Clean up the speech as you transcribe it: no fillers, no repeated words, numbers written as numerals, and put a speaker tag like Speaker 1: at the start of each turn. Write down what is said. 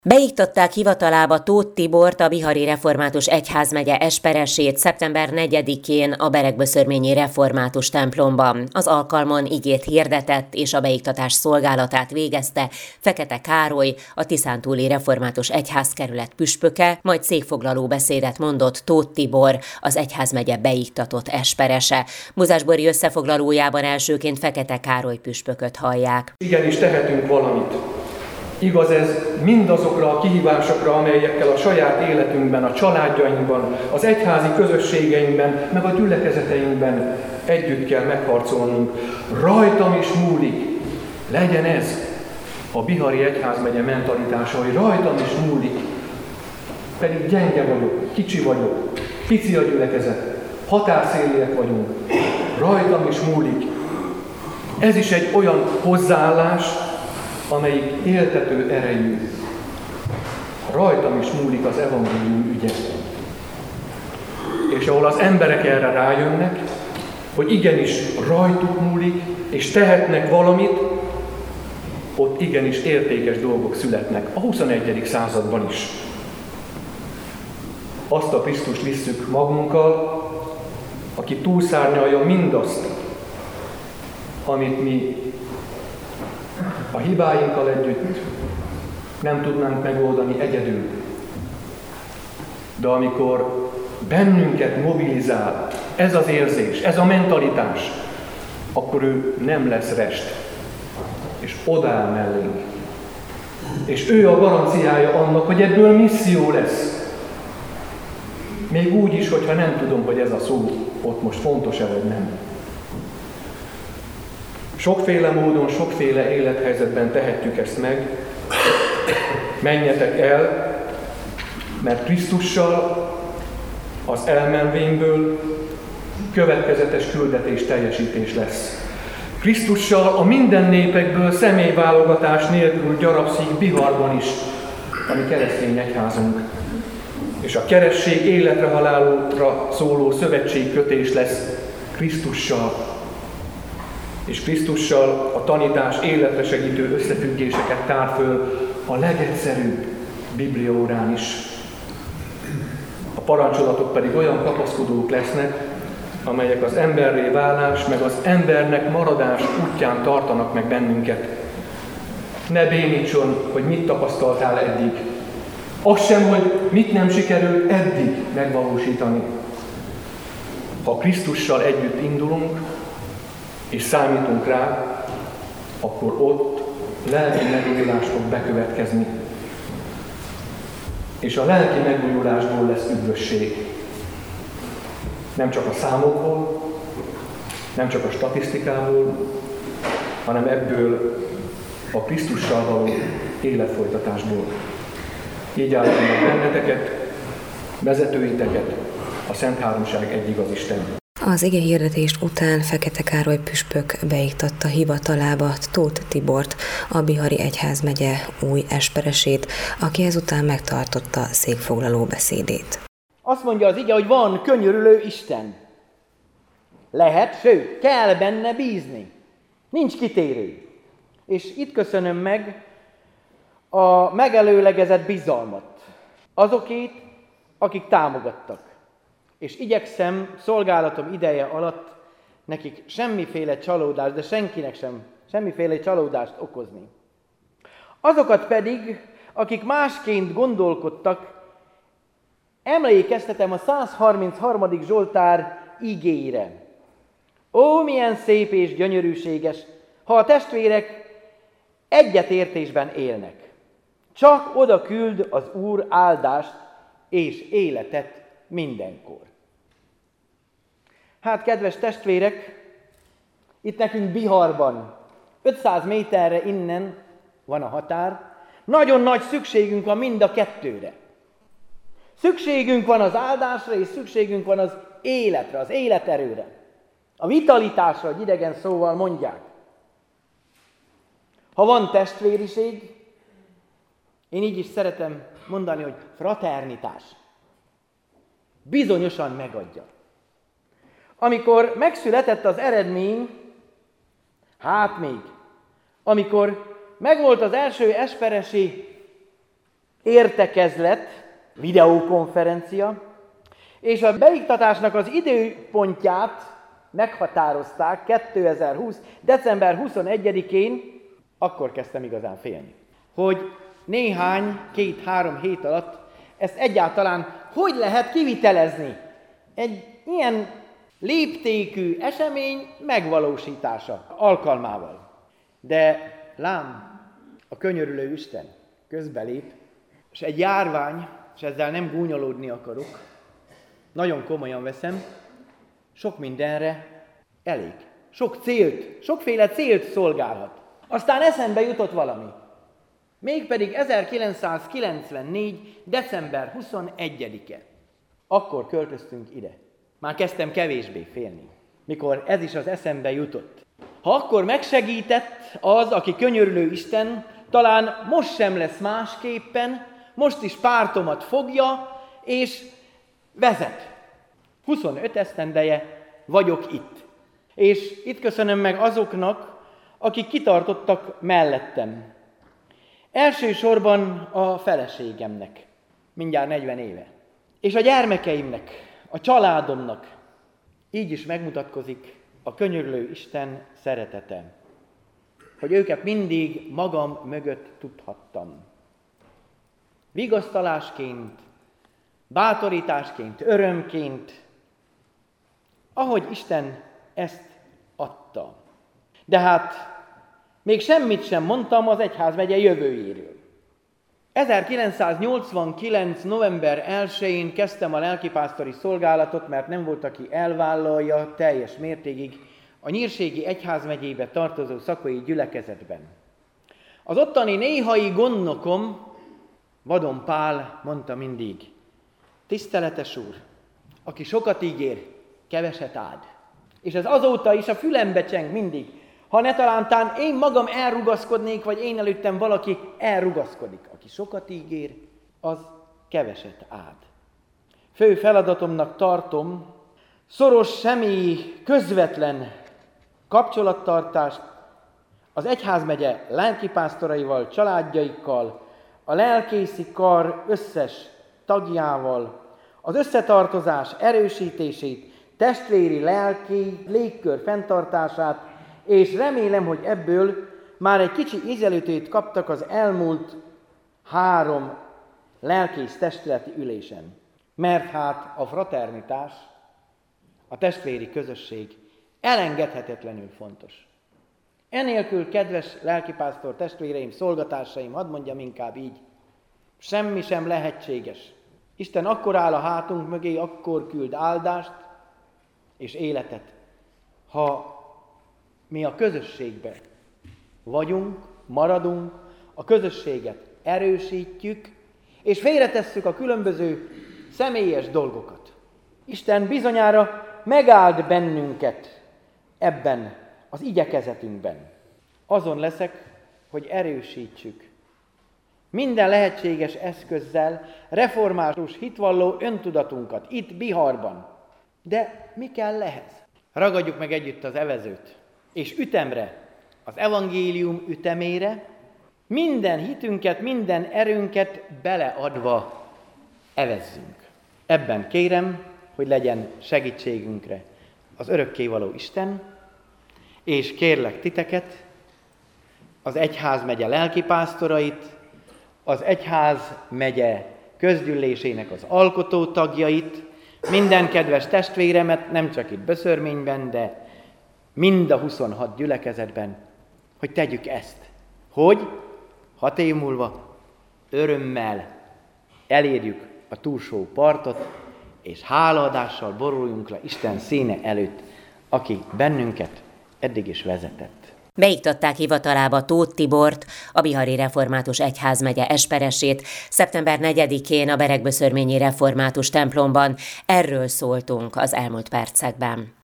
Speaker 1: Beiktatták hivatalába Tóth Tibort, a Bihari Református Egyházmegye esperesét szeptember 4-én a Berekböszörményi Református templomban. Az alkalmon igét hirdetett és a beiktatás szolgálatát végezte Fekete Károly, a Tiszántúli Református Egyházkerület püspöke, majd székfoglaló beszédet mondott Tóth Tibor, az egyházmegye beiktatott esperese. Muzásbori összefoglalójában elsőként Fekete Károly püspököt hallják.
Speaker 2: Igenis tehetünk valamit. Igaz ez mindazokra a kihívásokra, amelyekkel a saját életünkben, a családjainkban, az egyházi közösségeinkben, meg a gyülekezeteinkben együtt kell megharcolnunk. Rajtam is múlik. Legyen ez a Bihari Egyházmegye mentalitása, hogy rajtam is múlik. Pedig gyenge vagyok, kicsi vagyok, pici a gyülekezet, határszéliek vagyunk. Rajtam is múlik. Ez is egy olyan hozzáállás, amelyik éltető erejű. Rajtam is múlik az evangélium ügye. És ahol az emberek erre rájönnek, hogy igenis rajtuk múlik, és tehetnek valamit, ott igenis értékes dolgok születnek, a 21. században is. Azt a Krisztust visszük magunkkal, aki túlszárnyalja mindazt, amit mi a hibáinkkal együtt nem tudnánk megoldani egyedül. De amikor bennünket mobilizál ez az érzés, ez a mentalitás, akkor ő nem lesz rest, és odaáll mellénk. És ő a garanciája annak, hogy ebből misszió lesz. Még úgy is, hogyha nem tudom, hogy ez a szó ott most fontos-e vagy nem. Sokféle módon, sokféle élethelyzetben tehetjük ezt meg. Menjetek el, mert Krisztussal az elmenvényből következetes küldetés teljesítés lesz. Krisztussal a minden népekből személyválogatás nélkül gyarapszik Biharban is a mi keresztény egyházunk. És a keresztség életre halálra szóló szövetségkötés lesz Krisztussal. És Krisztussal a tanítás életre segítő összefüggéseket tár föl a legegyszerűbb bibliaórán is. A parancsolatok pedig olyan kapaszkodók lesznek, amelyek az emberré válás, meg az embernek maradás útján tartanak meg bennünket. Ne bénítson, hogy mit tapasztaltál eddig. Az sem, hogy mit nem sikerült eddig megvalósítani. Ha Krisztussal együtt indulunk, és számítunk rá, akkor ott lelki megújulás fog bekövetkezni. És a lelki megújulásból lesz üdvösség. Nem csak a számokból, nem csak a statisztikából, hanem ebből a Krisztussal való életfolytatásból. Így állítom meg benneteket, vezetőiteket, a Szent Háromság egy igaz Isten.
Speaker 1: Az ige hirdetés után Fekete Károly püspök beiktatta hivatalába Tóth Tibort, a Bihari Egyházmegye új esperesét, aki ezután megtartotta székfoglaló beszédét.
Speaker 3: Azt mondja az ige, hogy van könyörülő Isten. Lehet, sőt, kell benne bízni. Nincs kitérő. És itt köszönöm meg a megelőlegezett bizalmat. Azokét, akik támogattak. És igyekszem szolgálatom ideje alatt nekik semmiféle csalódást, de senkinek sem semmiféle csalódást okozni. Azokat pedig, akik másként gondolkodtak, emlékeztetem a 133. Zsoltár igéire. Ó, milyen szép és gyönyörűséges, ha a testvérek egyetértésben élnek. Csak oda küld az Úr áldást és életet mindenkor. Hát, kedves testvérek, itt nekünk Biharban, 500 méterre innen van a határ, nagyon nagy szükségünk van mind a kettőre. Szükségünk van az áldásra, és szükségünk van az életre, az életerőre. A vitalitásra, hogy idegen szóval mondják. Ha van testvériség, én így is szeretem mondani, hogy fraternitás. Bizonyosan megadja. Amikor megszületett az eredmény, amikor megvolt az első esperesi értekezlet, videókonferencia, és a beiktatásnak az időpontját meghatározták 2020. december 21-én, akkor kezdtem igazán félni, hogy néhány, 2-3 hét alatt ezt egyáltalán hogy lehet kivitelezni egy ilyen léptékű esemény megvalósítása alkalmával. De lám, a könyörülő Isten közbelép, és egy járvány, és ezzel nem gúnyolódni akarok, nagyon komolyan veszem, sok mindenre elég. Sokféle célt szolgálhat. Aztán eszembe jutott valami. Mégpedig 1994. december 21-e. Akkor költöztünk ide. Már kezdtem kevésbé félni, mikor ez is az eszembe jutott. Ha akkor megsegített az, aki könyörülő Isten, talán most sem lesz másképpen, most is pártomat fogja, és vezet. 25 esztendeje vagyok itt. És itt köszönöm meg azoknak, akik kitartottak mellettem. Elsősorban a feleségemnek, mindjárt 40 éve, és a gyermekeimnek, a családomnak. Így is megmutatkozik a könyörülő Isten szeretete, hogy őket mindig magam mögött tudhattam. Vigasztalásként, bátorításként, örömként, ahogy Isten ezt adta. De hát még semmit sem mondtam az egyházmegye jövőjéről. 1989. november 1-én kezdtem a lelkipásztori szolgálatot, mert nem volt, aki elvállalja teljes mértékig a Nyírségi egyházmegyébe tartozó szakai gyülekezetben. Az ottani néhai gondnokom, Vadon Pál mondta mindig, tiszteletes úr, aki sokat ígér, keveset áld. És ez azóta is a fülembe cseng mindig. Ha ne talántán én magam elrugaszkodnék, vagy én előttem valaki elrugaszkodik. Aki sokat ígér, az keveset áld. Fő feladatomnak tartom szoros, személyi, közvetlen kapcsolattartást az egyházmegye lelkipásztoraival, családjaikkal, a lelkészi kar összes tagjával, az összetartozás erősítését, testvéri, lelki légkör fenntartását, és remélem, hogy ebből már egy kicsi ízelítőt kaptak az elmúlt 3 lelkész testületi ülésen. Mert hát a fraternitás, a testvéri közösség elengedhetetlenül fontos. Enélkül, kedves lelkipásztor testvéreim, szolgatársaim, hadd mondjam inkább így, semmi sem lehetséges. Isten akkor áll a hátunk mögé, akkor küld áldást és életet, ha mi a közösségben vagyunk, maradunk, a közösséget erősítjük, és félretesszük a különböző személyes dolgokat. Isten bizonyára megáld bennünket ebben az igyekezetünkben. Azon leszek, hogy erősítsük minden lehetséges eszközzel református hitvalló öntudatunkat itt Biharban. De mi kell ehhez? Ragadjuk meg együtt az evezőt, és ütemre, az evangélium ütemére, minden hitünket, minden erőnket beleadva evezzünk. Ebben kérem, hogy legyen segítségünkre az örökkévaló Isten, és kérlek titeket, az egyházmegye lelkipásztorait, az egyházmegye közgyűlésének az alkotó tagjait, minden kedves testvéremet, nem csak itt Böszörményben, de mind a 26 gyülekezetben, hogy tegyük ezt, hogy 6 év múlva örömmel elérjük a túlsó partot, és hálaadással boruljunk le Isten színe előtt, aki bennünket eddig is vezetett.
Speaker 1: Beiktatták hivatalába Tóth Tibort, a Bihari Református Egyházmegye esperesét, szeptember 4-én a Beregböszörményi Református templomban. Erről szóltunk az elmúlt percekben.